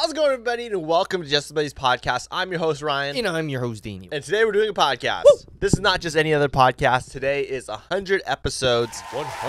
How's it going, everybody? And welcome to Just Somebody's Podcast. I'm your host, Ryan. And I'm your host, Daniel. And today we're doing a podcast. Woo! This is not just any other podcast. Today is 100 episodes.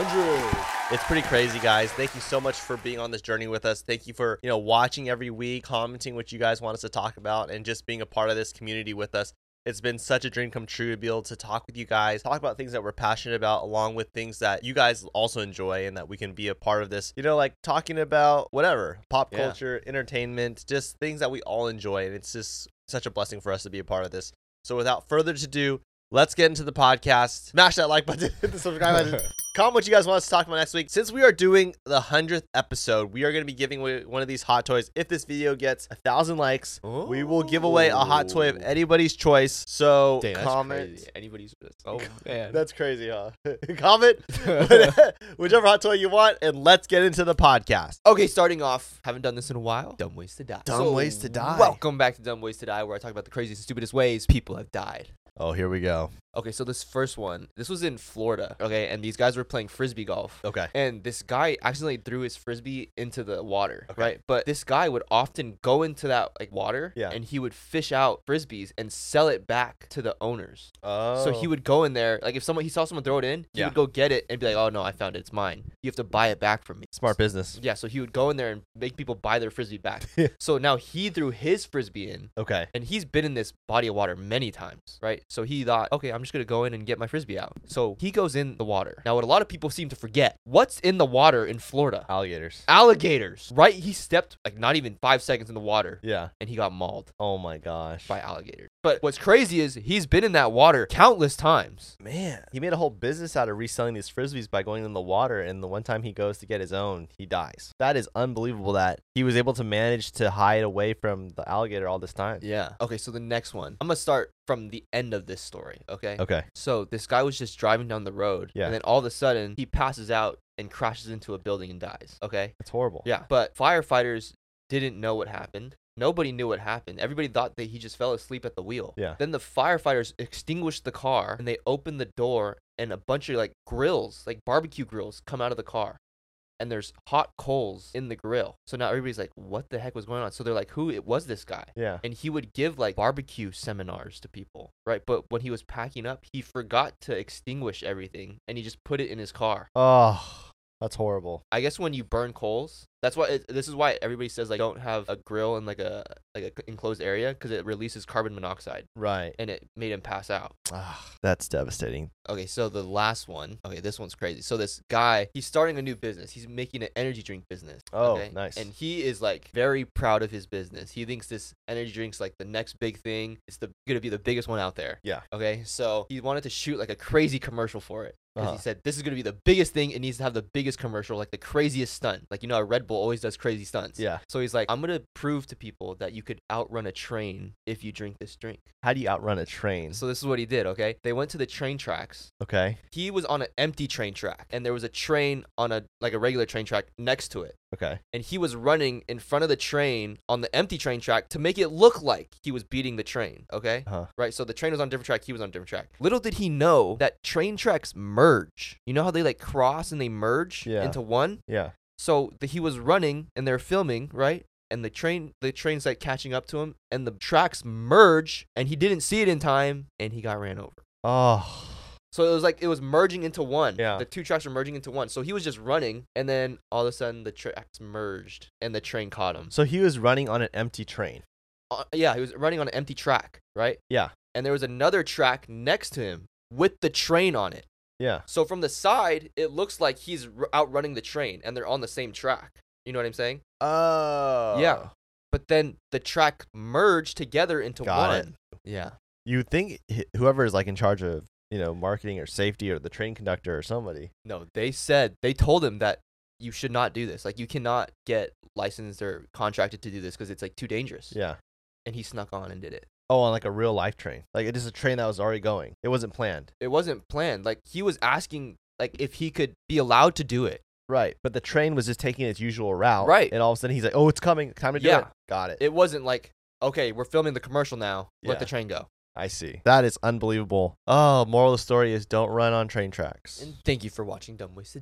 100. It's pretty crazy, guys. Thank you so much for being on this journey with us. Thank you for, watching every week, commenting what you guys want us to talk about, and just being a part of this community with us. It's been such a dream come true to be able to talk with you guys, talk about things that we're passionate about, along with things that you guys also enjoy and that we can be a part of this, like talking about whatever, pop culture, entertainment, just things that we all enjoy. And it's just such a blessing for us to be a part of this. So without further ado, let's get into the podcast. Smash that like button, hit the subscribe button. Comment what you guys want us to talk about next week. Since we are doing the 100th episode, we are going to be giving away one of these hot toys. If this video gets 1,000 likes, we will give away a hot toy of anybody's choice. So Dang, comment. Crazy. Anybody's. Oh man, That's crazy, huh? Comment whichever hot toy you want, and let's get into the podcast. okay. Starting off, haven't done this in a while. Dumb ways to die. Dumb ways to die. Welcome back to Dumb Ways to Die, where I talk about the craziest and stupidest ways people have died. Oh, here we go. Okay, so this first one, this was in Florida. Okay, and these guys were playing frisbee golf. Okay. And this guy accidentally threw his frisbee into the water, Okay. right? But this guy would often go into that water, Yeah. and he would fish out frisbees and sell it back to the owners. Oh. So he would go in there, if he saw someone throw it in, he Yeah. would go get it and be like, "Oh no, I found it, it's mine. You have to buy it back from me." Smart business. Yeah, so he would go in there and make people buy their frisbee back. Yeah. So now he threw his frisbee in, Okay. and he's been in this body of water many times, right? So he thought, okay, I'm just gonna go in and get my frisbee out. So he goes in the water. Now, what a lot of people seem to forget, what's in the water in Florida? Alligators. Alligators, right? He stepped not even 5 seconds in the water, Yeah. and he got mauled Oh my gosh. by alligators. But what's crazy is he's been in that water countless times. Man, he made a whole business out of reselling these frisbees by going in the water, and the one time he goes to get his own, he dies. That is unbelievable that he was able to manage to hide away from the alligator all this time. Yeah. Okay, so the next one. I'm gonna start from the end of this story, okay? Okay. So this guy was just driving down the road, Yeah. and then all of a sudden he passes out and crashes into a building and dies, okay? That's horrible. Yeah. But firefighters didn't know what happened. Nobody knew what happened. Everybody thought that he just fell asleep at the wheel. Yeah. Then the firefighters extinguished the car, and they opened the door, and a bunch of grills, barbecue grills, come out of the car. And there's hot coals in the grill. So now everybody's like, what the heck was going on? So they're like, who was this guy? Yeah. And he would give barbecue seminars to people, right? But when he was packing up, he forgot to extinguish everything, and he just put it in his car. Oh, that's horrible. I guess when you burn coals, that's why this is why everybody says don't have a grill in a enclosed area, because it releases carbon monoxide, Right. and it made him pass out. Ah, that's devastating. Okay, so the last one. Okay, this one's crazy. So this guy, he's starting a new business. He's making an energy drink business. Oh, okay? nice. And he is very proud of his business. He thinks this energy drink's the next big thing. It's gonna be the biggest one out there. Yeah. Okay, so he wanted to shoot a crazy commercial for it. Because Uh-huh. he said, this is going to be the biggest thing. It needs to have the biggest commercial, the craziest stunt. How Red Bull always does crazy stunts. Yeah. So he's like, I'm going to prove to people that you could outrun a train if you drink this drink. How do you outrun a train? So this is what he did, okay? They went to the train tracks. Okay. He was on an empty train track, and there was a train on a regular train track next to it. Okay. And he was running in front of the train on the empty train track to make it look like he was beating the train, okay? Uh-huh. Right, so the train was on a different track, he was on a different track. Little did he know that train tracks merge. You know how they cross and they merge into one? Yeah. So he was running and they're filming, right? And the train's catching up to him, and the tracks merge, and he didn't see it in time, and he got ran over. Oh. So it was merging into one. Yeah. The two tracks were merging into one. So he was just running, and then all of a sudden the tracks merged, and the train caught him. So he was running on an empty train. Yeah, he was running on an empty track, right? Yeah. And there was another track next to him with the train on it. Yeah. So from the side, it looks like he's outrunning the train, and they're on the same track. You know what I'm saying? Oh. Yeah. But then the track merged together into Got one. it. Yeah. You think whoever is in charge of, marketing or safety or the train conductor or somebody. No, they told him that you should not do this. You cannot get licensed or contracted to do this because it's too dangerous. Yeah. And he snuck on and did it. Oh, on a real life train. It is a train that was already going. It wasn't planned. It wasn't planned. He was asking if he could be allowed to do it. Right. But the train was just taking its usual route. Right. And all of a sudden he's like, oh, it's coming. Time to do it. Got it. It wasn't okay, we're filming the commercial now. Let the train go. I see. That is unbelievable. Oh, moral of the story is don't run on train tracks. And thank you for watching Dumb Ways to Die.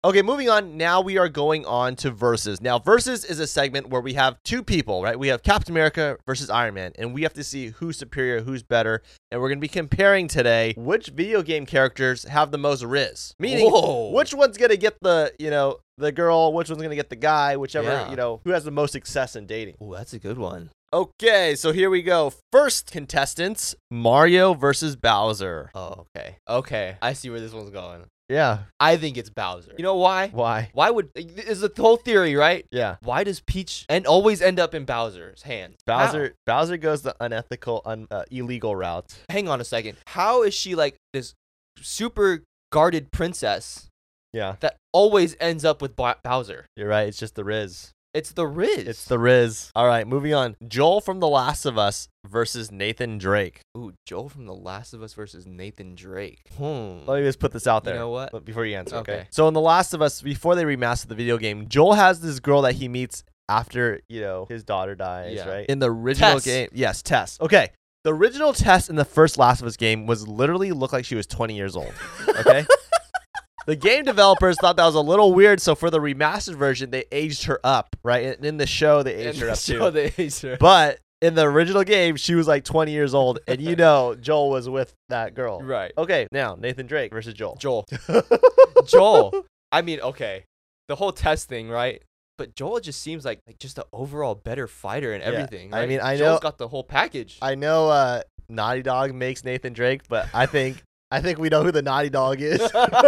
Okay, moving on. Now we are going on to Versus. Now, Versus is a segment where we have two people, right? We have Captain America versus Iron Man, and we have to see who's superior, who's better. And we're going to be comparing today which video game characters have the most Riz. Meaning, which one's going to get the, the girl, which one's going to get the guy, whichever, who has the most success in dating. Oh, that's a good one. Okay, so here we go. First contestants, Mario versus Bowser. Oh, okay. Okay, I see where this one's going. Yeah. I think it's Bowser. You know why? Why? Why would... Is the whole theory, right? Yeah. Why does Peach always end up in Bowser's hands? Bowser goes the unethical, illegal route. Hang on a second. How is she like this super guarded princess that always ends up with Bowser? You're right. It's just the Riz. It's the Riz. It's the Riz. All right, moving on. Joel from The Last of Us versus Nathan Drake. Ooh, Joel from The Last of Us versus Nathan Drake. Let me just put this out there. You know what? Before you answer, okay? So in The Last of Us, before they remastered the video game, Joel has this girl that he meets after, his daughter dies, right? In the original game. Yes, Tess. Okay. The original Tess in the first Last of Us game was literally looked like she was 20 years old. Okay? The game developers thought that was a little weird, so for the remastered version, they aged her up, right? And in the show, they aged her up too. But in the original game, she was like 20 years old, and Joel was with that girl. Right. Okay, now, Nathan Drake versus Joel. Joel. I mean, okay. The whole test thing, right? But Joel just seems like just an overall better fighter and everything. Right? I mean, I Joel's got the whole package. I know Naughty Dog makes Nathan Drake, but I think we know who the Naughty Dog is.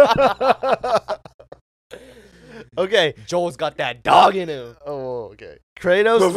Okay. Joel's got that dog in him. Oh, okay. Kratos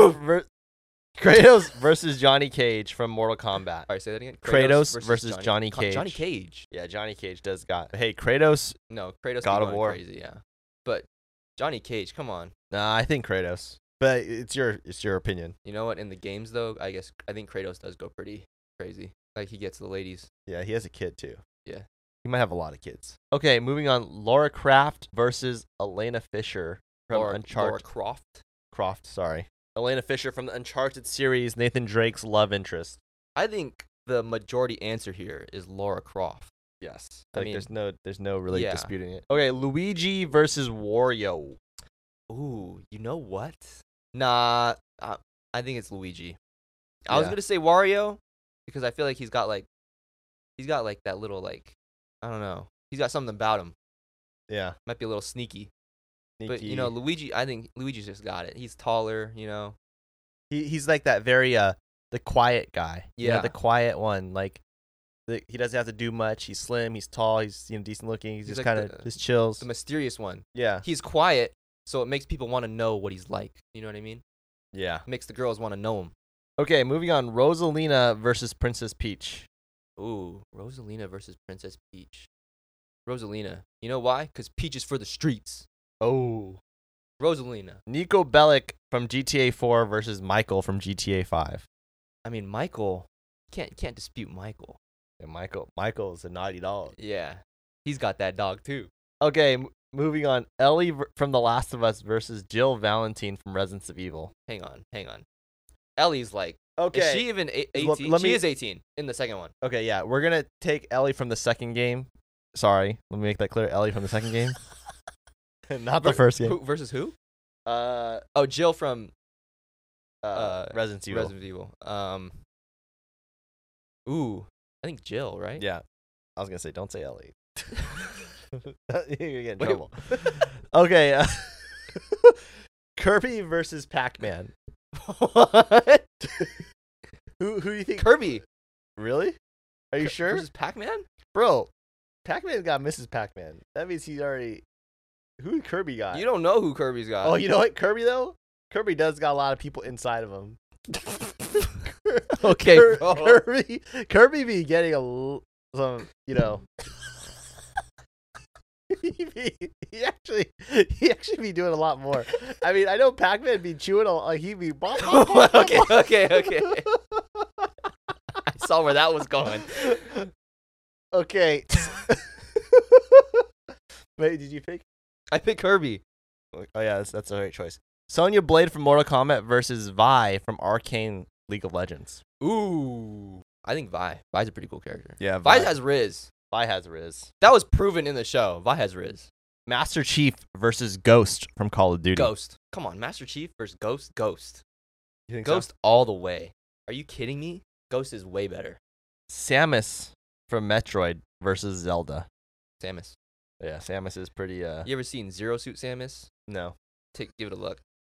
versus Johnny Cage from Mortal Kombat. All right, say that again. Kratos versus Johnny Cage. Johnny Cage. Yeah, Johnny Cage does got. Hey, Kratos. No, Kratos. God of War. Crazy, yeah. But Johnny Cage, come on. Nah, I think Kratos. But it's your opinion. You know what? In the games, though, I think Kratos does go pretty crazy. Like, he gets the ladies. Yeah, he has a kid, too. Yeah. He might have a lot of kids. Okay, moving on. Laura Croft versus Elena Fisher from Uncharted. Laura Croft, sorry. Elena Fisher from the Uncharted series, Nathan Drake's love interest. I think the majority answer here is Laura Croft. Yes. I mean, there's no really disputing it. Okay, Luigi versus Wario. Ooh, you know what? Nah, I think it's Luigi. I was gonna say Wario because I feel like he's got that little I don't know. He's got something about him. Yeah. Might be a little sneaky. But Luigi, I think Luigi's just got it. He's taller, He's like that very the quiet guy. Yeah. The quiet one. He doesn't have to do much. He's slim, he's tall, he's decent looking. He's just like kind of just chills. The mysterious one. Yeah. He's quiet, so it makes people want to know what he's like. You know what I mean? Yeah. It makes the girls want to know him. Okay, moving on. Rosalina versus Princess Peach. Ooh, Rosalina versus Princess Peach. Rosalina. You know why? Because Peach is for the streets. Oh. Rosalina. Nico Bellic from GTA 4 versus Michael from GTA 5. I mean, Michael. Can't dispute Michael. Yeah, Michael's a Naughty Dog. Yeah. He's got that dog, too. Okay, moving on. Ellie from The Last of Us versus Jill Valentine from Resident Evil. Hang on. Ellie's okay. Is she even 18? She is 18 in the second one. Okay, yeah. We're going to take Ellie from the second game. Sorry. Let me make that clear. Ellie from the second game. Not the first game. Versus who? Jill from Resident Evil. Resident Evil. Ooh, I think Jill, right? Yeah. I was going to say, don't say Ellie. You're going to get in trouble. Okay. Kirby versus Pac-Man. What? Who do you think? Kirby. Really? Are you sure? Versus Pac-Man? Bro, Pac-Man got Mrs. Pac-Man. That means he's already... Who Kirby got? You don't know who Kirby's got. Oh, you know what? Kirby, though? Kirby does got a lot of people inside of him. Okay, Kirby be getting some, he actually be doing a lot more. I mean, I know Pac-Man be chewing he be okay. I saw where that was going. Okay. Wait, did you pick? I picked Kirby. Oh yeah, that's the right choice. Sonya Blade from Mortal Kombat versus Vi from Arcane League of Legends. Ooh, I think Vi. Vi's a pretty cool character. Yeah, Vi has Riz. Vi has Riz. That was proven in the show. Vi has Riz. Master Chief versus Ghost from Call of Duty. Ghost. Come on, Master Chief versus Ghost. Ghost. You think Ghost all the way. Are you kidding me? Ghost is way better. Samus from Metroid versus Zelda. Samus. Yeah, Samus is pretty. You ever seen Zero Suit Samus? No. Give it a look.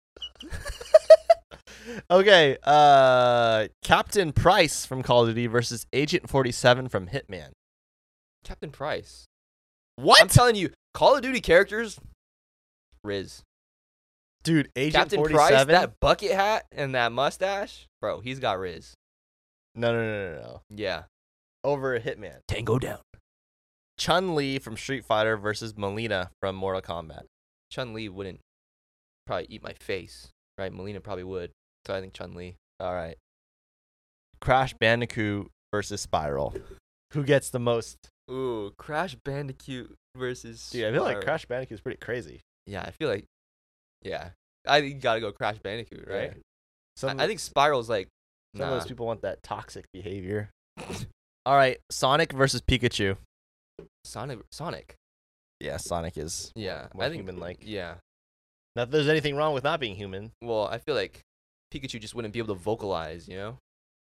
Okay. Captain Price from Call of Duty versus Agent 47 from Hitman. Captain Price. What? I'm telling you, Call of Duty characters, Riz. Dude, Agent Captain 47? Price, that bucket hat and that mustache, bro, he's got Riz. No. Yeah. Over Hitman. Tango down. Chun-Li from Street Fighter versus Melina from Mortal Kombat. Chun-Li wouldn't probably eat my face, right? Melina probably would. So I think Chun-Li. All right. Crash Bandicoot versus Spiral. Who gets the most? Ooh, Crash Bandicoot versus Dude, I feel like Spyro. Crash Bandicoot is pretty crazy. Yeah, I feel like, yeah. I think you gotta go Crash Bandicoot, right? Yeah. I think Spiral's like, some of nah. those people want that toxic behavior. All right, Sonic versus Pikachu. Sonic. Yeah, Sonic is Yeah, more I think human-like. Yeah. Not that there's anything wrong with not being human. Well, I feel like Pikachu just wouldn't be able to vocalize, you know?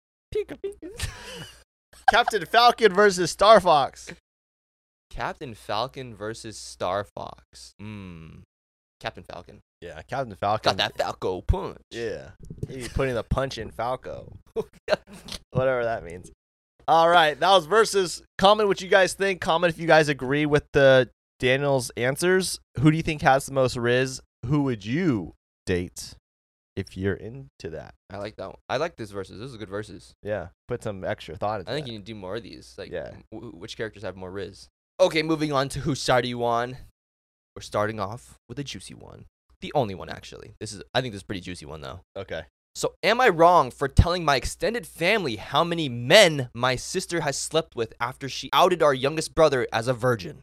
Captain Falcon versus Star Fox. Captain Falcon versus Star Fox. Captain Falcon. Yeah, Captain Falcon. Got that Falco punch. Yeah. He's putting the punch in Falco. Whatever that means. All right, that was versus. Comment what you guys think. Comment if you guys agree with the Daniel's answers. Who do you think has the most Riz? Who would you date if you're into that? I like that one. I like this versus. This is a good versus. Yeah, put some extra thought into I think that. you need to do more of these. Like, Yeah. Which characters have more Riz? Okay, moving on to whose side are you on? We're starting off with a juicy one. The only one, actually. I think this is a pretty juicy one, though. Okay. So, am I wrong for telling my extended family how many men my sister has slept with after she outed our youngest brother as a virgin?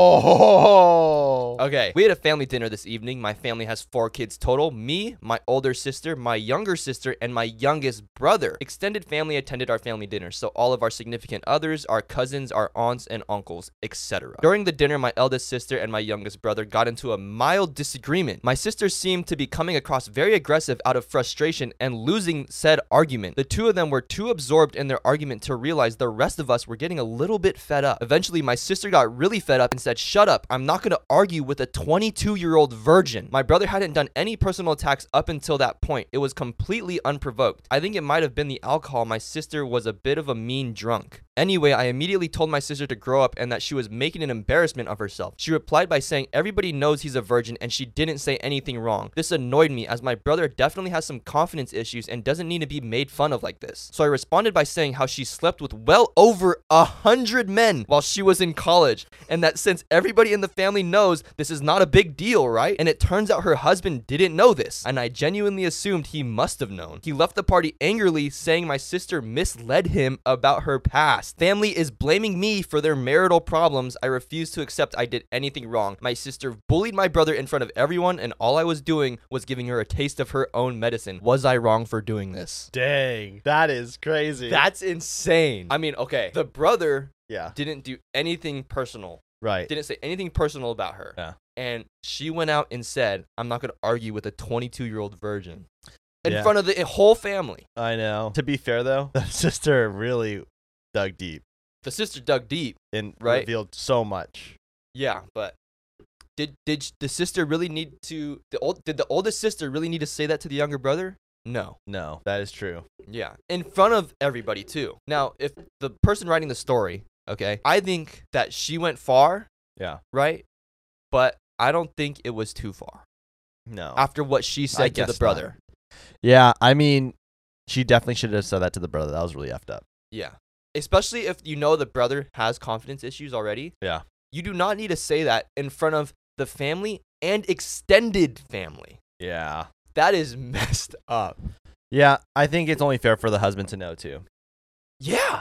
Whoa. Okay, we had a family dinner this evening. My family has 4 kids total. Me, my older sister, my younger sister, and my youngest brother. Extended family attended our family dinner, so all of our significant others, our cousins, our aunts and uncles, etc. During the dinner, my eldest sister and my youngest brother got into a mild disagreement. My sister seemed to be coming across very aggressive out of frustration and losing said argument. The two of them were too absorbed in their argument to realize the rest of us were getting a little bit fed up. Eventually, my sister got really fed up and said, "Shut up, I'm not going to argue with a 22-year-old virgin." My brother hadn't done any personal attacks up until that point. It was completely unprovoked. I think it might have been the alcohol. My sister was a bit of a mean drunk. Anyway, I immediately told my sister to grow up and that she was making an embarrassment of herself. She replied by saying everybody knows he's a virgin and she didn't say anything wrong. This annoyed me as my brother definitely has some confidence issues and doesn't need to be made fun of like this. So I responded by saying how she slept with well over 100 men while she was in college and that since everybody in the family knows this is not a big deal, right? And it turns out her husband didn't know this and I genuinely assumed he must have known. He left the party angrily saying my sister misled him about her past. Family is blaming me for their marital problems. I refuse to accept I did anything wrong. My sister bullied my brother in front of everyone and all I was doing was giving her a taste of her own medicine. Was I wrong for doing this? Dang. That is crazy. That's insane. I mean, okay, the brother yeah. didn't do anything personal. Right. Didn't say anything personal about her. Yeah. And she went out and said, I'm not going to argue with a 22-year-old virgin in Yeah. front of the whole family. I know. To be fair, though, the sister really dug deep The sister dug deep. and Right. revealed so much. Yeah, but did the sister really need to did the oldest sister really need to say that to the younger brother? No. No, that is true. Yeah. In front of everybody too. Now, if the person writing the story, okay, I think that she went far, Yeah. right? But I don't think it was too far. No. After what she said to the guess brother. Yeah, I mean, she definitely should have said that to the brother. That was really effed up. Yeah. Especially if you know the brother has confidence issues already. Yeah. You do not need to say that in front of the family and extended family. Yeah. That is messed up. Yeah, I think it's only fair for the husband to know, too. Yeah.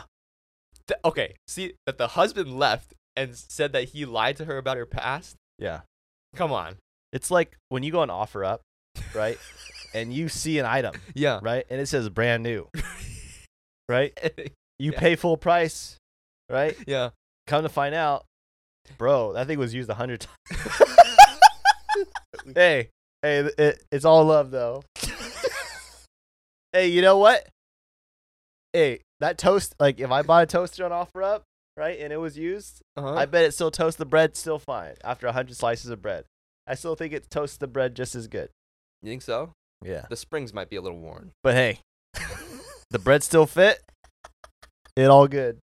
Okay. See that the husband left and said that he lied to her about her past. Yeah. Come on. It's like when you go on OfferUp, right? And you see an item, Yeah. right? And it says brand new, right? You Yeah. pay full price, right? Yeah. Come to find out, bro, that thing was used 100 times. Hey, it's all love though. Hey, you know what? Hey, that toast, like if I bought a toaster on OfferUp, right, and it was used, I bet it still toasts the bread still fine after 100 slices of bread. I still think it toasts the bread just as good. You think so? Yeah. The springs might be a little worn. But hey, the bread still fit. It all good.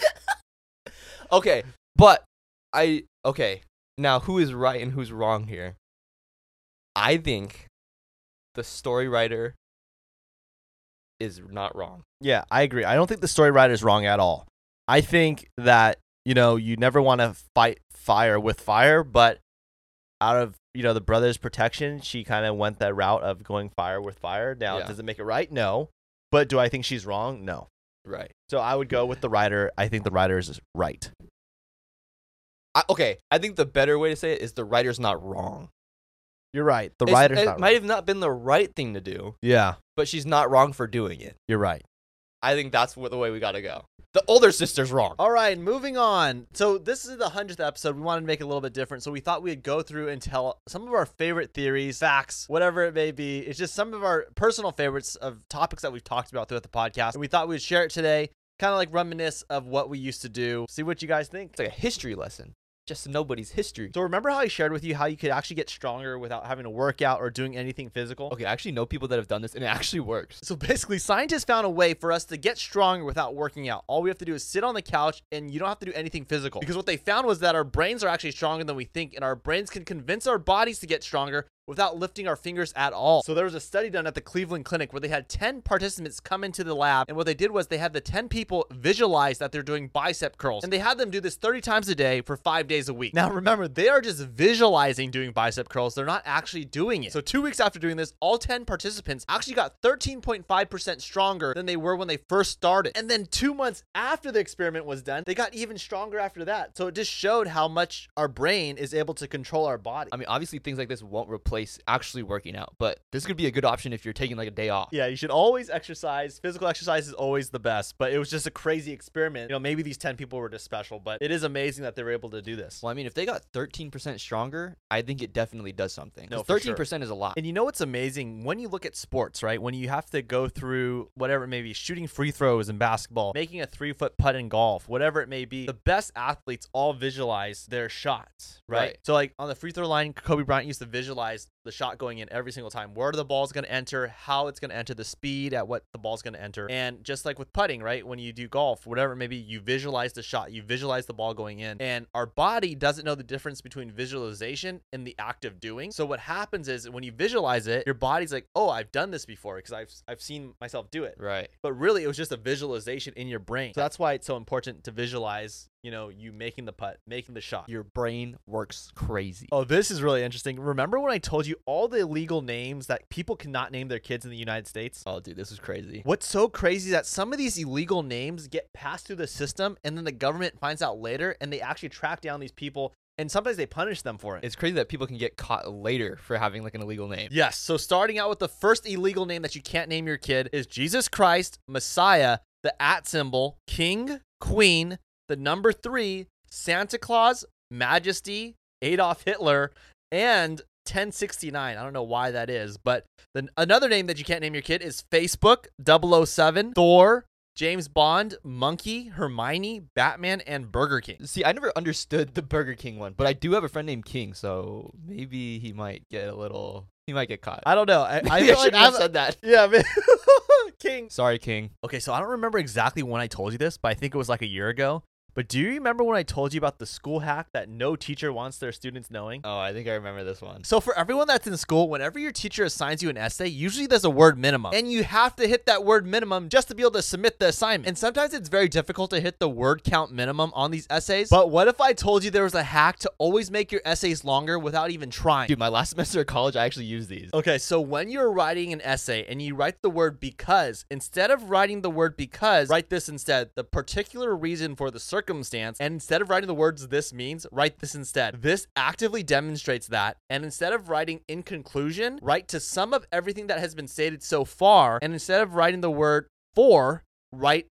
Okay, but okay. Now, who is right and who's wrong here? I think the story writer is not wrong. Yeah, I agree. I don't think the story writer is wrong at all. I think that, you never want to fight fire with fire, but out of, the brother's protection, she kind of went that route of going fire with fire. Now, does it make it right? No. But do I think she's wrong? No. Right. So I would go with the writer. I think the writer is right. I think the better way to say it is the writer's not wrong. You're right. The writer's not wrong. It might have not been the right thing to do. Yeah. But she's not wrong for doing it. You're right. I think that's the way we got to go. The older sister's wrong. All right, moving on. So this is the 100th episode. We wanted to make it a little bit different. So we thought we'd go through and tell some of our favorite theories, facts, whatever it may be. It's just some of our personal favorites of topics that we've talked about throughout the podcast. And we thought we'd share it today, kind of like reminisce of what we used to do. See what you guys think. It's like a history lesson. Just nobody's history. So remember how I shared with you how you could actually get stronger without having to work out or doing anything physical? Okay, I actually know people that have done this, and it actually works. So basically, scientists found a way for us to get stronger without working out. All we have to do is sit on the couch, and you don't have to do anything physical. Because what they found was that our brains are actually stronger than we think, and our brains can convince our bodies to get stronger without lifting our fingers at all. So there was a study done at the Cleveland Clinic where they had 10 participants come into the lab, and what they did was they had the 10 people visualize that they're doing bicep curls, and they had them do this 30 times a day for 5 days a week. Now remember, they are just visualizing doing bicep curls. They're not actually doing it. So 2 weeks after doing this, all 10 participants actually got 13.5% stronger than they were when they first started. And then 2 months after the experiment was done, they got even stronger after that. So it just showed how much our brain is able to control our body. I mean, obviously things like this won't replace actually working out, but this could be a good option if you're taking like a day off. Yeah, you should always exercise. Physical exercise is always the best, but it was just a crazy experiment. Maybe these 10 people were just special, but it is amazing that they were able to do this. Well, I mean, if they got 13% stronger, I think it definitely does something. No, 13% is a lot. And you know what's amazing? When you look at sports, right? When you have to go through whatever it may be, shooting free throws in basketball, making a 3-foot putt in golf, whatever it may be, the best athletes all visualize their shots, right? So like on the free throw line, Kobe Bryant used to visualize the shot going in every single time, where the ball's going to enter, how it's going to enter, the speed at what the ball's going to enter. And just like with putting, right, when you do golf, whatever it may be, you visualize the shot, you visualize the ball going in, and our body doesn't know the difference between visualization and the act of doing. So what happens is when you visualize it, your body's like, oh, I've done this before because I've seen myself do it. Right. But really it was just a visualization in your brain. So that's why it's so important to visualize, you making the putt, making the shot. Your brain works crazy. Oh, this is really interesting. Remember when I told you all the illegal names that people cannot name their kids in the United States? Oh, dude, this is crazy. What's so crazy is that some of these illegal names get passed through the system, and then the government finds out later, and they actually track down these people, and sometimes they punish them for it. It's crazy that people can get caught later for having like an illegal name. Yes. So starting out with the first illegal name that you can't name your kid is Jesus Christ, Messiah, the @ symbol, King, Queen, the number 3, Santa Claus, Majesty, Adolf Hitler, and 1069. I don't know why that is, but another name that you can't name your kid is Facebook, 007, Thor, James Bond, Monkey, Hermione, Batman, and Burger King. See, I never understood the Burger King one, but I do have a friend named King, so maybe he might get caught. I don't know. I feel like I've said that. Yeah, man. King. Sorry, King. Okay, so I don't remember exactly when I told you this, but I think it was like a year ago. But do you remember when I told you about the school hack that no teacher wants their students knowing? Oh, I think I remember this one. So for everyone that's in school, whenever your teacher assigns you an essay, usually there's a word minimum. And you have to hit that word minimum just to be able to submit the assignment. And sometimes it's very difficult to hit the word count minimum on these essays. But what if I told you there was a hack to always make your essays longer without even trying? Dude, my last semester of college, I actually used these. Okay, so when you're writing an essay and you write the word because, instead of writing the word because, write this instead, the particular reason for the circumstance, and instead of writing the words this means, write this instead. This actively demonstrates that. And instead of writing in conclusion, write to sum up everything that has been stated so far. And instead of writing the word for, write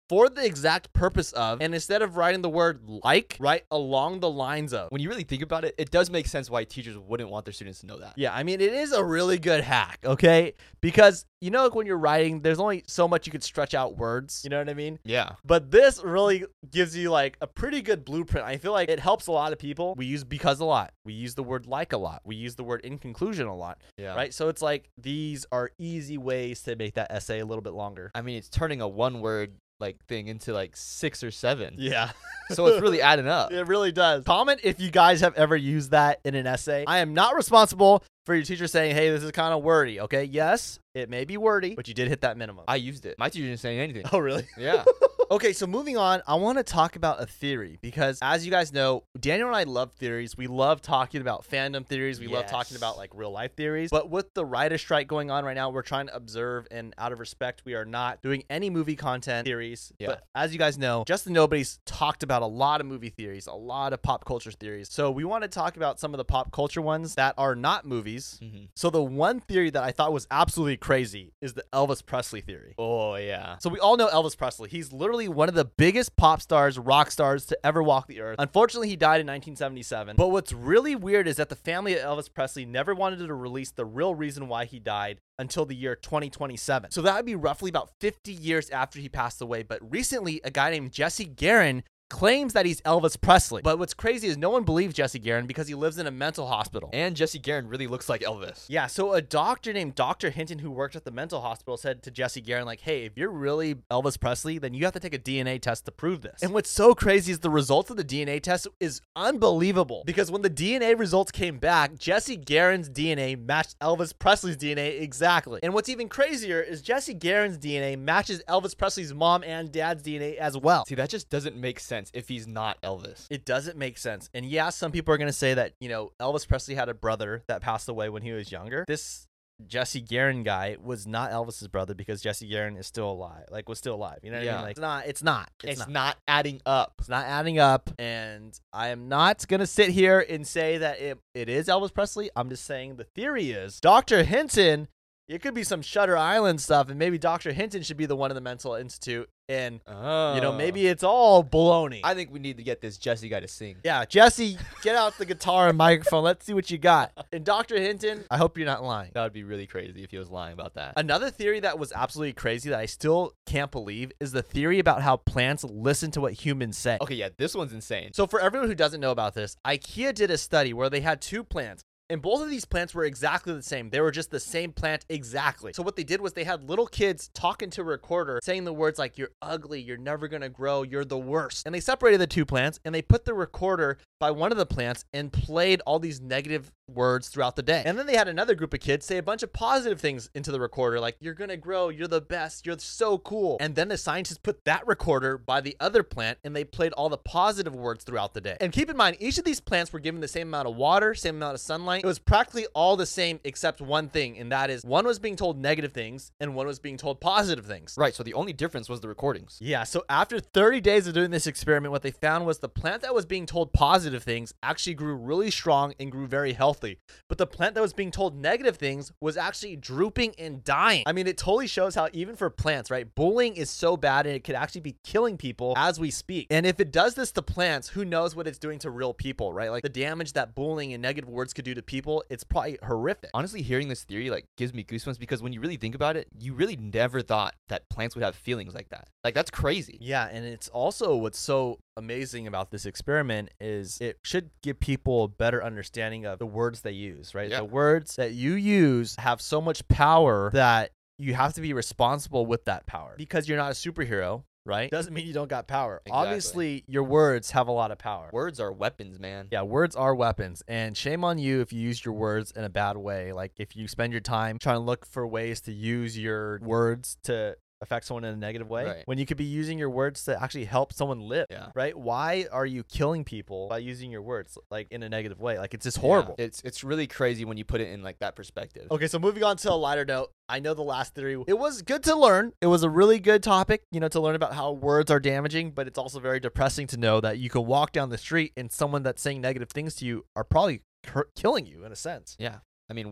for the exact purpose of, and instead of writing the word like, write along the lines of. When you really think about it, it does make sense why teachers wouldn't want their students to know that. Yeah, I mean, it is a really good hack, okay? Because, you know, like when you're writing, there's only so much you could stretch out words. You know what I mean? Yeah. But this really gives you like a pretty good blueprint. I feel like it helps a lot of people. We use because a lot. We use the word like a lot. We use the word in conclusion a lot. Yeah. Right? So it's like these are easy ways to make that essay a little bit longer. I mean, it's turning a one word like thing into like 6 or 7. Yeah. So it's really adding up. It really does. Comment if you guys have ever used that in an essay. I am not responsible for your teacher saying, hey, this is kind of wordy. Okay. Yes, it may be wordy, but you did hit that minimum. I used it. My teacher didn't say anything. Oh, really? Yeah. Okay, so moving on, I want to talk about a theory because as you guys know, Daniel and I love theories. We love talking about fandom theories. We love talking about like real life theories. But with the writer strike going on right now, we're trying to observe, and out of respect, we are not doing any movie content theories. Yeah. But as you guys know, Justin Nobody's talked about a lot of movie theories, a lot of pop culture theories. So we want to talk about some of the pop culture ones that are not movies. Mm-hmm. So the one theory that I thought was absolutely crazy is the Elvis Presley theory. Oh, yeah. So we all know Elvis Presley. He's literally one of the biggest pop stars, rock stars to ever walk the earth. Unfortunately, he died in 1977. But what's really weird is that the family of Elvis Presley never wanted to release the real reason why he died until the year 2027. So that would be roughly about 50 years after he passed away. But recently, a guy named Jesse Garon claims that he's Elvis Presley. But what's crazy is no one believes Jesse Garon because he lives in a mental hospital. And Jesse Garon really looks like Elvis. Yeah, so a doctor named Dr. Hinton who worked at the mental hospital said to Jesse Garon, like, hey, if you're really Elvis Presley, then you have to take a DNA test to prove this. And what's so crazy is the results of the DNA test is unbelievable because when the DNA results came back, Jesse Garon's DNA matched Elvis Presley's DNA exactly. And what's even crazier is Jesse Garon's DNA matches Elvis Presley's mom and dad's DNA as well. See, that just doesn't make sense if he's not Elvis. It doesn't make sense. And yeah, some people are going to say that, you know, Elvis Presley had a brother that passed away when he was younger. This Jesse Garon guy was not Elvis's brother because Jesse Garon is still alive. Like, was still alive. You know what I mean? Like, it's not. It's not adding up. It's not adding up. And I am not going to sit here and say that it is Elvis Presley. I'm just saying the theory is Dr. Hinton. It could be some Shutter Island stuff, and maybe Dr. Hinton should be the one in the mental institute. And, you know, maybe it's all baloney. I think we need to get this Jesse guy to sing. Yeah, Jesse, get out the guitar and microphone. Let's see what you got. And Dr. Hinton, I hope you're not lying. That would be really crazy if he was lying about that. Another theory that was absolutely crazy that I still can't believe is the theory about how plants listen to what humans say. Okay, yeah, this one's insane. So for everyone who doesn't know about this, IKEA did a study where they had 2 plants. And both of these plants were exactly the same. They were just the same plant exactly. So what they did was they had little kids talking to a recorder saying the words like, you're ugly, you're never going to grow, you're the worst. And they separated the 2 plants and they put the recorder by one of the plants and played all these negative words throughout the day. And then they had another group of kids say a bunch of positive things into the recorder like, you're going to grow, you're the best, you're so cool. And then the scientists put that recorder by the other plant and they played all the positive words throughout the day. And keep in mind, each of these plants were given the same amount of water, same amount of sunlight. It was practically all the same except one thing, and that is one was being told negative things and one was being told positive things. Right, so the only difference was the recordings. Yeah, so after 30 days of doing this experiment, what they found was the plant that was being told positive things actually grew really strong and grew very healthy. But the plant that was being told negative things was actually drooping and dying. I mean, it totally shows how even for plants, right, bullying is so bad and it could actually be killing people as we speak. And if it does this to plants, who knows what it's doing to real people, right? Like the damage that bullying and negative words could do to people, it's probably horrific. Honestly, hearing this theory like gives me goosebumps because when you really think about it, you really never thought that plants would have feelings like that. Like that's crazy. Yeah, and it's also what's so amazing about this experiment is it should give people a better understanding of the words they use, right? Yeah. The words that you use have so much power that you have to be responsible with that power because you're not a superhero. Right? Doesn't mean you don't got power. Exactly. Obviously, your words have a lot of power. Words are weapons, man. Yeah, words are weapons. And shame on you if you use your words in a bad way. Like if you spend your time trying to look for ways to use your words to affect someone in a negative way, right, when you could be using your words to actually help someone live. Yeah. Right? Why are you killing people by using your words like in a negative way? Like it's just horrible. Yeah. It's really crazy when you put it in like that perspective. Okay, so moving on to a lighter note. I know the last theory, it was good to learn. It was a really good topic, you know, to learn about how words are damaging, but it's also very depressing to know that you can walk down the street and someone that's saying negative things to you are probably killing you in a sense. Yeah. I mean,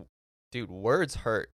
Dude, words hurt.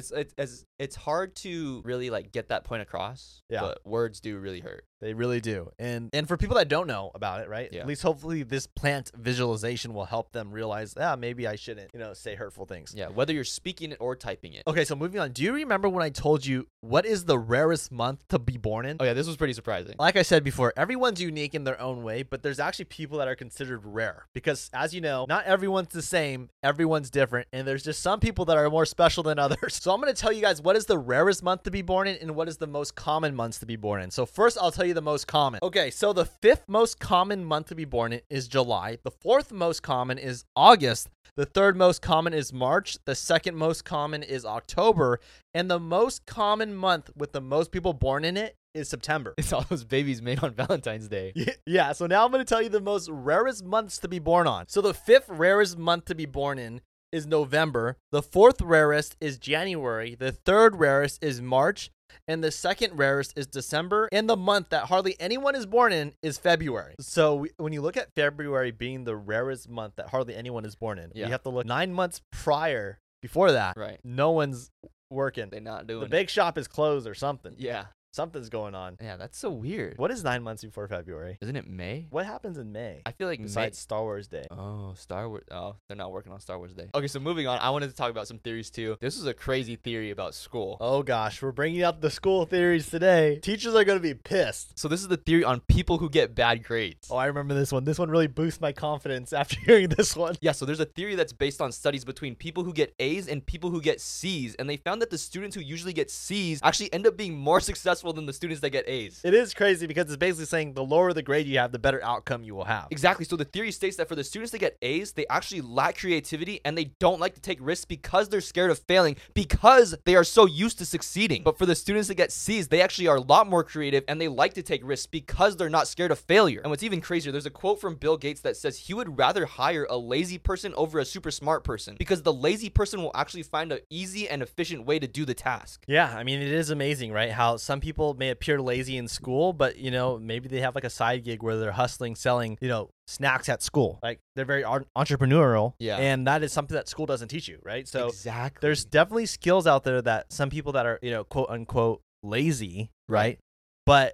It's hard to really like get that point across. Yeah. But words do really hurt. They really do. And for people that don't know about it, right? Yeah. At least hopefully this plant visualization will help them realize, maybe I shouldn't, say hurtful things. Yeah, whether you're speaking it or typing it. Okay, so moving on. Do you remember when I told you what is the rarest month to be born in? Oh yeah, this was pretty surprising. Like I said before, everyone's unique in their own way, but there's actually people that are considered rare because, as you know, not everyone's the same, everyone's different, and there's just some people that are more special than others. So I'm going to tell you guys what is the rarest month to be born in and what is the most common months to be born in. So first, I'll tell you the most common. Okay, so the 5th most common month to be born in is July. The 4th most common is August. The 3rd most common is March. The 2nd most common is October. And the most common month with the most people born in it is September. It's all those babies made on Valentine's Day. Yeah, so now I'm going to tell you the most rarest months to be born on. So the 5th rarest month to be born in is November. The 4th rarest is January. The 3rd rarest is March. And the 2nd rarest is December. And the month that hardly anyone is born in is February. So when you look at February being the rarest month that hardly anyone is born in, you have to look 9 months before that. Right. No one's working. They're not doing The bake shop is closed or something. Yeah. Something's going on. Yeah, that's so weird. What is 9 months before February? Isn't it May? What happens in May? I feel like Besides Star Wars Day. Oh, Star Wars. Oh, they're not working on Star Wars Day. Okay, so moving on, I wanted to talk about some theories too. This is a crazy theory about school. Oh gosh, we're bringing out the school theories today. Teachers are going to be pissed. So this is the theory on people who get bad grades. Oh, I remember this one. This one really boosts my confidence after hearing this one. Yeah, so there's a theory that's based on studies between people who get A's and people who get C's, and they found that the students who usually get C's actually end up being more successful than the students that get A's. It is crazy because it's basically saying the lower the grade you have, the better outcome you will have. Exactly. So the theory states that for the students that get A's, they actually lack creativity and they don't like to take risks because they're scared of failing because they are so used to succeeding. But for the students that get C's, they actually are a lot more creative and they like to take risks because they're not scared of failure. And what's even crazier, there's a quote from Bill Gates that says he would rather hire a lazy person over a super smart person because the lazy person will actually find an easy and efficient way to do the task. Yeah, I mean, it is amazing, right? How some people may appear lazy in school, but, maybe they have like a side gig where they're hustling, selling, snacks at school. Like they're very entrepreneurial. Yeah. And that is something that school doesn't teach you, right? So exactly. There's definitely skills out there that some people that are, quote unquote, lazy, right? But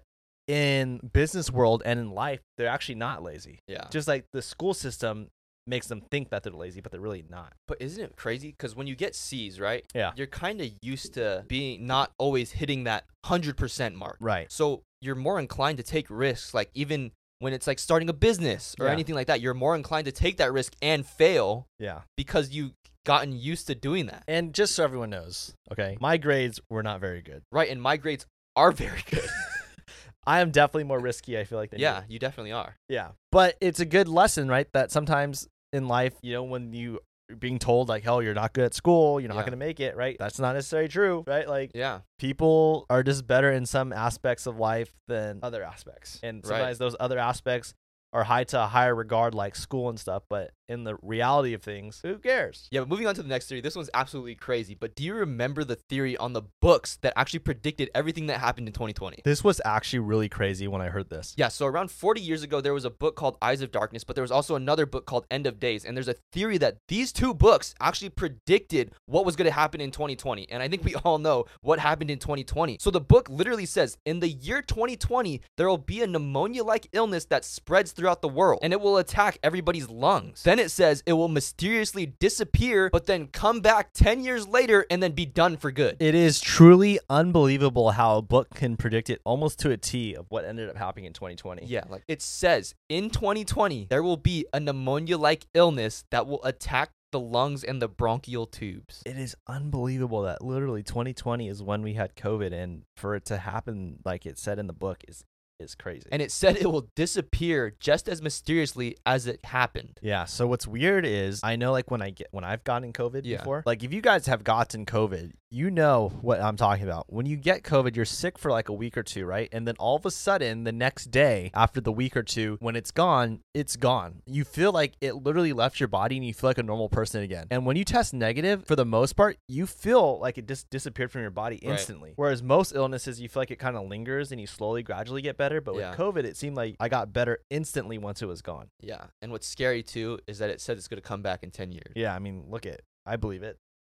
in business world and in life, they're actually not lazy. Yeah. Just like the school system makes them think that they're lazy, but they're really not. But isn't it crazy? Because when you get C's, right? Yeah. You're kind of used to being not always hitting that 100% mark. Right. So you're more inclined to take risks, like even when it's like starting a business or anything like that, you're more inclined to take that risk and fail. Yeah. Because you've gotten used to doing that. And just so everyone knows, okay, my grades were not very good. Right. And my grades are very good. I am definitely more risky, I feel like, than you. You definitely are. Yeah. But it's a good lesson, right? That sometimes in life, when you are being told like, hell, you're not good at school, you're not going to make it, right? That's not necessarily true, right? Like, people are just better in some aspects of life than other aspects. And sometimes those other aspects are high to a higher regard, like school and stuff. But in the reality of things, who cares? Yeah, but moving on to the next theory, this one's absolutely crazy. But do you remember the theory on the books that actually predicted everything that happened in 2020? This was actually really crazy when I heard this. Yeah, so around 40 years ago, there was a book called Eyes of Darkness, but there was also another book called End of Days. And there's a theory that these two books actually predicted what was going to happen in 2020. And I think we all know what happened in 2020. So the book literally says, in the year 2020, there will be a pneumonia-like illness that spreads throughout the world, and it will attack everybody's lungs. Then it says it will mysteriously disappear, but then come back 10 years later and then be done for good. It is truly unbelievable how a book can predict it almost to a T of what ended up happening in 2020. Yeah, like it says in 2020, there will be a pneumonia-like illness that will attack the lungs and the bronchial tubes. It is unbelievable that literally 2020 is when we had COVID, and for it to happen like it said in the book is crazy. And it said it will disappear just as mysteriously as it happened. Yeah, so what's weird is I know like when I've gotten COVID before, like if you guys have gotten COVID, you know what I'm talking about. When you get COVID, you're sick for like a week or two, right? And then all of a sudden, the next day after the week or two, when it's gone, it's gone. You feel like it literally left your body and you feel like a normal person again. And when you test negative, for the most part, you feel like it just disappeared from your body instantly. Right. Whereas most illnesses, you feel like it kind of lingers and you slowly, gradually get better. But with COVID, it seemed like I got better instantly once it was gone. Yeah. And what's scary too is that it said it's going to come back in 10 years. Yeah. I mean, look it. I believe it.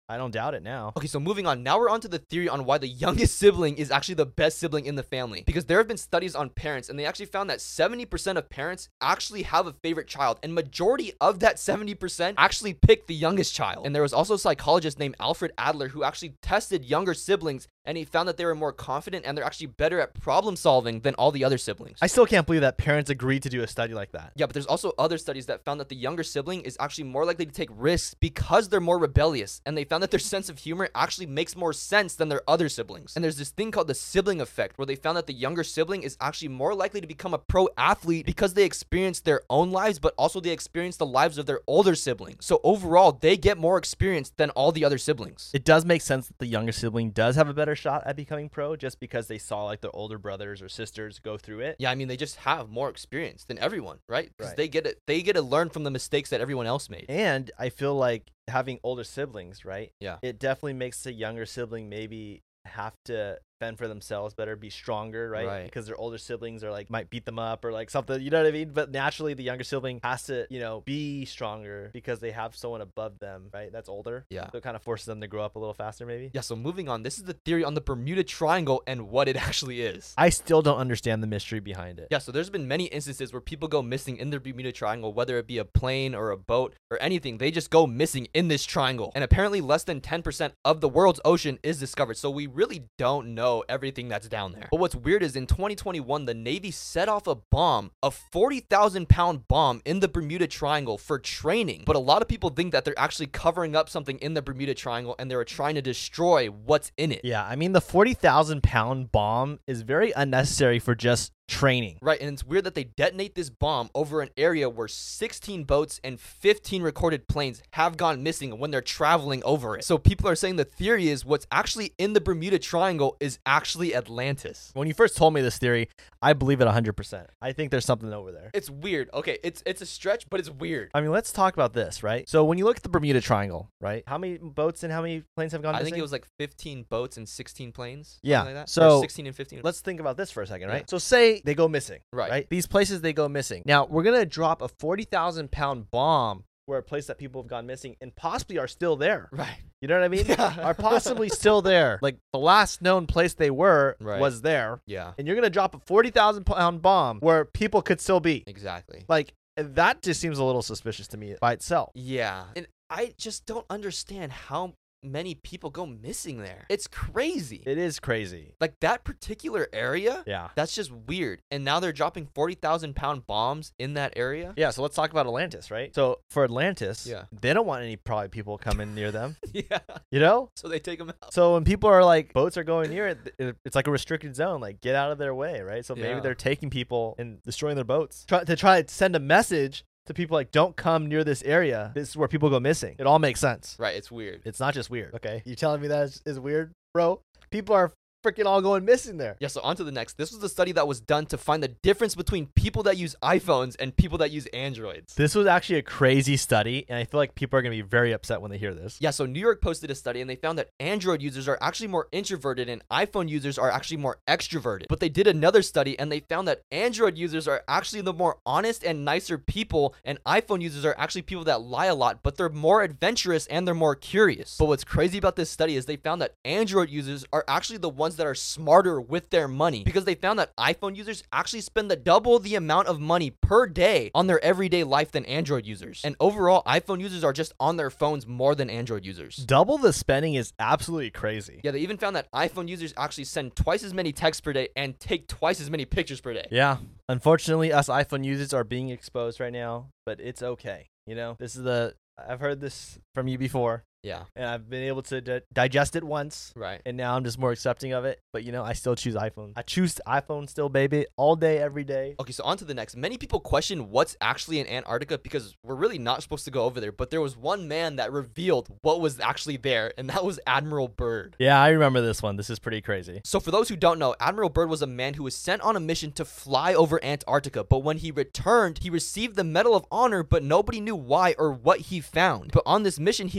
I don't doubt it now. Okay, so moving on. Now we're on to the theory on why the youngest sibling is actually the best sibling in the family. Because there have been studies on parents, and they actually found that 70% of parents actually have a favorite child. And majority of that 70% actually pick the youngest child. And there was also a psychologist named Alfred Adler who actually tested younger siblings, and he found that they were more confident and they're actually better at problem solving than all the other siblings. I still can't believe that parents agreed to do a study like that. Yeah, but there's also other studies that found that the younger sibling is actually more likely to take risks because they're more rebellious. And they found that their sense of humor actually makes more sense than their other siblings. And there's this thing called the sibling effect, where they found that the younger sibling is actually more likely to become a pro athlete because they experience their own lives, but also they experience the lives of their older siblings. So overall, they get more experience than all the other siblings. It does make sense that the younger sibling does have a better shot at becoming pro just because they saw like their older brothers or sisters go through it. Yeah, I mean, they just have more experience than everyone, right? Because Right. they get to learn from the mistakes that everyone else made. And I feel like having older siblings, right? Yeah. It definitely makes the younger sibling maybe have to fend for themselves better, be stronger, right? Right. Because their older siblings are like might beat them up or like something, you know what I mean? But naturally the younger sibling has to, be stronger because they have someone above them, right? That's older. Yeah. So it kind of forces them to grow up a little faster maybe. Yeah, so moving on, this is the theory on the Bermuda Triangle and what it actually is. I still don't understand the mystery behind it. Yeah, so there's been many instances where people go missing in the Bermuda Triangle, whether it be a plane or a boat or anything. They just go missing in this triangle. And apparently less than 10% of the world's ocean is discovered. So we really don't know everything that's down there. But what's weird is in 2021, the Navy set off a bomb, a 40,000-pound bomb in the Bermuda Triangle for training. But a lot of people think that they're actually covering up something in the Bermuda Triangle and they're trying to destroy what's in it. Yeah, I mean the 40,000-pound bomb is very unnecessary for just training. Right, and it's weird that they detonate this bomb over an area where 16 boats and 15 recorded planes have gone missing when they're traveling over it. So people are saying the theory is what's actually in the Bermuda Triangle is actually Atlantis. When you first told me this theory, I believe it 100%. I think there's something over there. It's weird. Okay, it's a stretch, but it's weird. I mean, let's talk about this, right? So when you look at the Bermuda Triangle, right? How many boats and how many planes have gone missing? I think it was like 15 boats and 16 planes. Yeah, Something like that. so or 16 and 15. Let's think about this for a second, right? Yeah. So say they go missing, Right. right? These places they go missing. Now, we're going to drop a 40,000-pound bomb where a place that people have gone missing and possibly are still there. Right. You know what I mean? Yeah. Are possibly still there. Like the last known place they were Right. was there. Yeah, And you're going to drop a 40,000-pound bomb where people could still be. exactly. Like, that just seems a little suspicious to me by itself. Yeah. And I just don't understand how many people go missing there. It's crazy. It is crazy. Like that particular area, Yeah. that's just weird. And now they're dropping 40,000-pound bombs in that area. Yeah, so let's talk about Atlantis, right? So for Atlantis, Yeah. they don't want any probably people coming near them, Yeah. you know? So they take them out. So when people are like, boats are going near it, it's like a restricted zone, like get out of their way, right? So maybe Yeah. they're taking people and destroying their boats. Try to send a message to people like, don't come near this area. This is where people go missing. It all makes sense. Right. It's weird. It's not just weird, okay? You telling me that is weird, bro? People are freaking all going missing there. Yeah, so on to the next. This was the study that was done to find the difference between people that use iPhones and people that use Androids. This was actually a crazy study, and I feel like people are going to be very upset when they hear this. Yeah, so New York posted a study and they found that Android users are actually more introverted and iPhone users are actually more extroverted. But they did another study and they found that Android users are actually the more honest and nicer people, and iPhone users are actually people that lie a lot, but they're more adventurous and they're more curious. But what's crazy about this study is they found that Android users are actually the ones that are smarter with their money, because they found that iPhone users actually spend double the amount of money per day on their everyday life than Android users. And overall, iPhone users are just on their phones more than Android users. Double the spending is absolutely crazy. Yeah, they even found that iPhone users actually send twice as many texts per day and take twice as many pictures per day. Yeah. Unfortunately, us iPhone users are being exposed right now, but it's okay. You know, I've heard this from you before. Yeah. And I've been able to digest it once. Right. And now I'm just more accepting of it. But, I still choose iPhone. I choose iPhone still, baby, all day, every day. Okay, so on to the next. Many people question what's actually in Antarctica because we're really not supposed to go over there. But there was one man that revealed what was actually there, and that was Admiral Byrd. Yeah, I remember this one. This is pretty crazy. So for those who don't know, Admiral Byrd was a man who was sent on a mission to fly over Antarctica. But when he returned, he received the Medal of Honor, but nobody knew why or what he found. But on this mission, he had to fly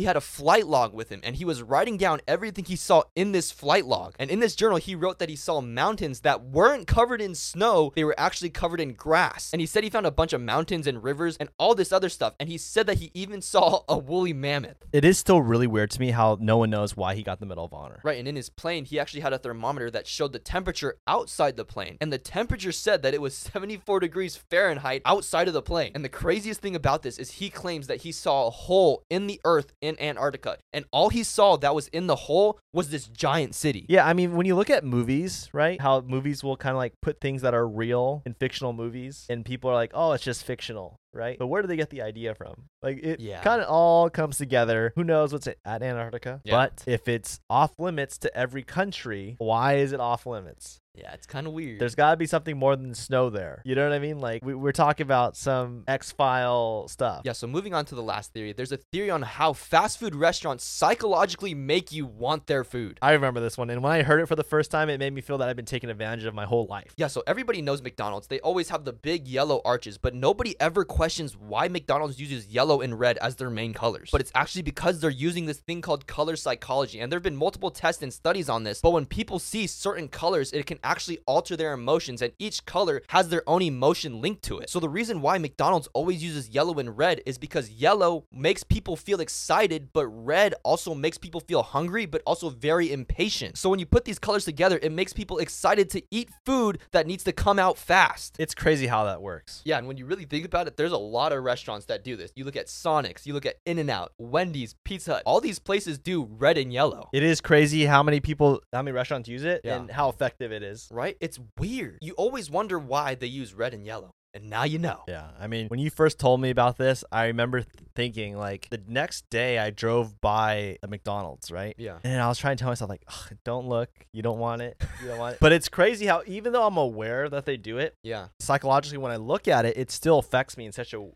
flight log with him, and he was writing down everything he saw in this flight log. And in this journal, he wrote that he saw mountains that weren't covered in snow. They were actually covered in grass. And he said he found a bunch of mountains and rivers and all this other stuff. And he said that he even saw a woolly mammoth. It is still really weird to me how no one knows why he got the Medal of Honor. Right, and in his plane, he actually had a thermometer that showed the temperature outside the plane. And the temperature said that it was 74 degrees Fahrenheit outside of the plane. And the craziest thing about this is he claims that he saw a hole in the earth in Antarctica. And all he saw that was in the hole was this giant city. Yeah, I mean, when you look at movies, right, how movies will kind of like put things that are real in fictional movies, and people are like, oh, it's just fictional, right? But where do they get the idea from? Like, it kind of all comes together. Who knows what's at Antarctica? Yeah. But if it's off limits to every country, why is it off limits? Yeah, it's kind of weird. There's got to be something more than snow there. You know what I mean? Like, we're talking about some X-File stuff. Yeah, so moving on to the last theory. There's a theory on how fast food restaurants psychologically make you want their food. I remember this one, and when I heard it for the first time, it made me feel that I've been taken advantage of my whole life. Yeah, so everybody knows McDonald's. They always have the big yellow arches, but nobody ever questions why McDonald's uses yellow and red as their main colors. But it's actually because they're using this thing called color psychology, and there have been multiple tests and studies on this. But when people see certain colors, it can actually alter their emotions, and each color has their own emotion linked to it. So the reason why McDonald's always uses yellow and red is because yellow makes people feel excited, but red also makes people feel hungry, but also very impatient. So when you put these colors together, it makes people excited to eat food that needs to come out fast. It's crazy how that works. Yeah, and when you really think about it, there's a lot of restaurants that do this. You look at Sonic's, you look at In-N-Out, Wendy's, Pizza Hut. All these places do red and yellow. It is crazy how many restaurants use it and how effective it is. Right? It's weird. You always wonder why they use red and yellow. And now you know. Yeah, I mean, when you first told me about this, I remember thinking, like, the next day I drove by a McDonald's, right? Yeah. And I was trying to tell myself, like, don't look. You don't want it. You don't want it. But it's crazy how, even though I'm aware that they do it, psychologically, when I look at it, it still affects me in such a,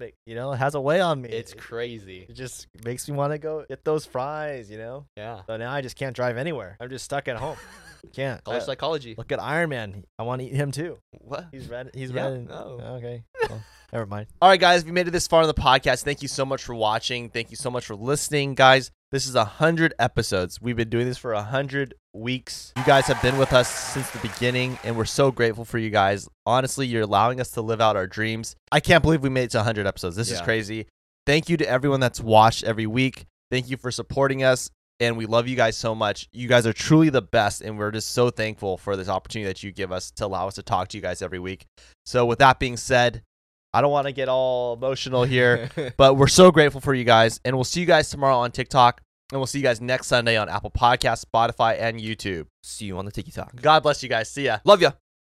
it has a way on me. It's crazy. It just makes me want to go get those fries, Yeah. So now I just can't drive anywhere. I'm just stuck at home. Can't. Color psychology. Look at Iron Man. I want to eat him too. What? He's red. He's red. No. Okay. Well, never mind. All right, guys. If you made it this far in the podcast, thank you so much for watching. Thank you so much for listening, guys. This is 100 episodes. We've been doing this for 100 weeks. You guys have been with us since the beginning, and we're so grateful for you guys. Honestly, you're allowing us to live out our dreams. I can't believe we made it to 100 episodes. This is crazy. Thank you to everyone that's watched every week. Thank you for supporting us. And we love you guys so much. You guys are truly the best, and we're just so thankful for this opportunity that you give us to allow us to talk to you guys every week. So with that being said, I don't want to get all emotional here, but we're so grateful for you guys, and we'll see you guys tomorrow on TikTok, and we'll see you guys next Sunday on Apple Podcasts, Spotify, and YouTube. See you on the Tiki Talk. God bless you guys. See ya. Love ya.